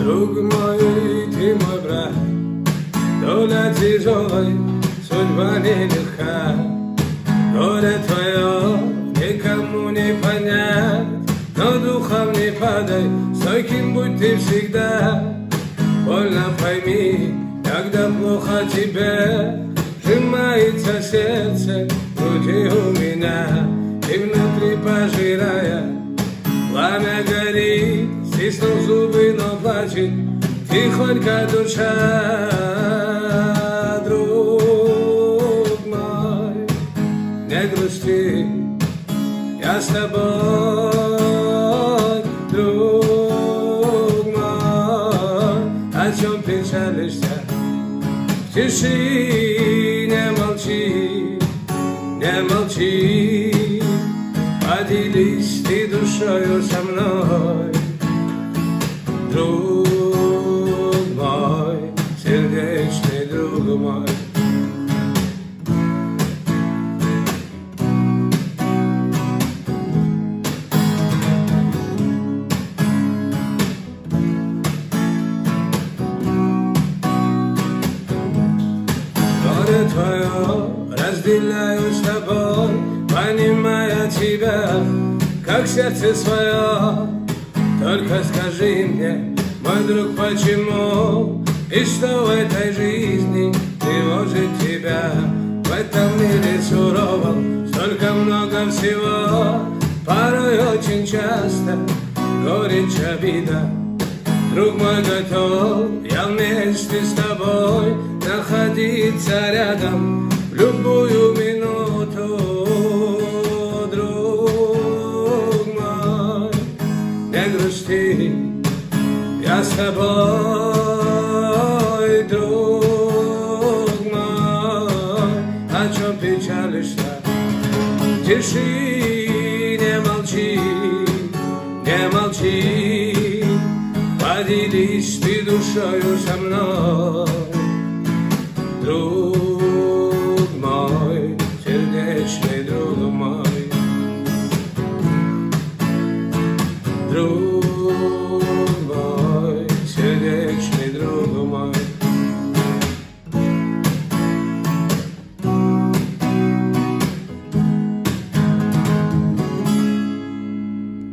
Друг мой, ты мой брат, доля тяжелой, судьба нелегка. Горе твое никому не понять, но духом не падай, стойким будь ты всегда. Больно пойми, когда плохо тебе, сжимается сердце в груди у меня, и внутри пожирая пламя горит, стиснув зубы, но плачет тихонько душа. Друг мой, не грусти, я с тобой, друг мой. О чем печалишься? В тиши не молчи, не молчи. Поделись ты душою со мной, друг мой, сердечный друг мой. Горе твое разделяю с тобой, понимая тебя, как сердце свое. Только скажи мне, мой друг, почему и что в этой жизни тревожит тебя? В этом мире суровом столько много всего, порой очень часто горечь, обида. Друг мой, готов я вместе с тобой находиться рядом в любую минуту. Друг мой, не грусти, я с тобой, друг мой. О чем печалишься? Тиши, не молчи, не молчи. Поделись ты душою со мной, друг мой, сердечный друг мой, друг.